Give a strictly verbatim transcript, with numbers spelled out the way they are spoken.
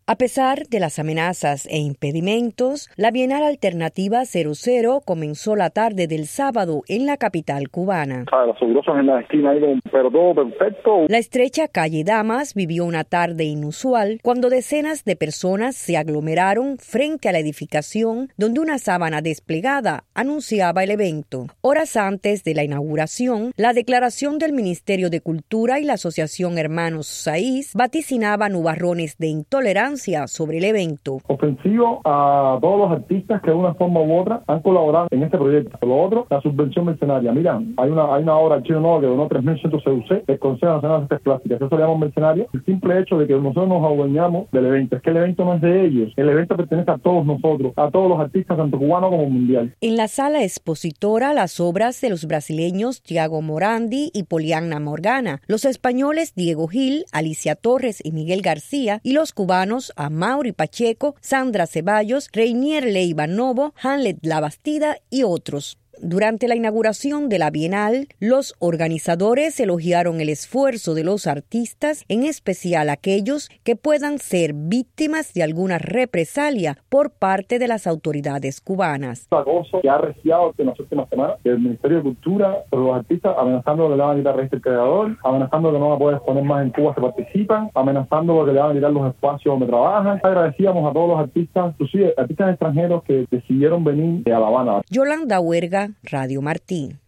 A pesar de las amenazas e impedimentos, la Bienal Alternativa cero cero comenzó la tarde del sábado en la capital cubana. Los asombrosos en la esquina ahí, pero todo perfecto. La estrecha calle Damas vivió una tarde inusual cuando decenas de personas se aglomeraron frente a la edificación donde una sábana desplegada anunciaba el evento. Horas antes de la inauguración, la declaración del Ministerio de Cultura y la Asociación Hermanos Saiz vaticinaban nubarrones de intolerancia sobre el evento. Ofensivo a todos los artistas que de una forma u otra han colaborado en este proyecto. Lo otro, la subvención mercenaria. Mira, hay una hay una obra chino nuevo que donó tres mil ciento C U C del Consejo Nacional de Artes Plásticas. Eso le llamamos mercenaria. El simple hecho de que nosotros nos adueñamos del evento. Es que el evento no es de ellos. El evento pertenece a todos nosotros, a todos los artistas, tanto cubanos como mundial. En la sala expositora, las obras de los brasileños Thiago Morandi y Poliana Morgana, los españoles Diego Gil, Alicia Torres y Miguel García, y los cubanos Amaury Pacheco, Sandra Ceballos, Reinier Leiva Novo, Hamlet La Bastida y otros. Durante la inauguración de la Bienal, los organizadores elogiaron el esfuerzo de los artistas, en especial aquellos que puedan ser víctimas de alguna represalia por parte de las autoridades cubanas. Un acoso que ha arreciado en las últimas semanas el Ministerio de Cultura por los artistas, amenazando que le van a quitar registro del creador, amenazando que no van a poder exponer más en Cuba si participan, amenazando que le van a quitar los espacios donde trabajan. Agradecíamos a todos los artistas, inclusive artistas extranjeros que decidieron venir a La Habana. Yolanda Huerga, Radio Martín.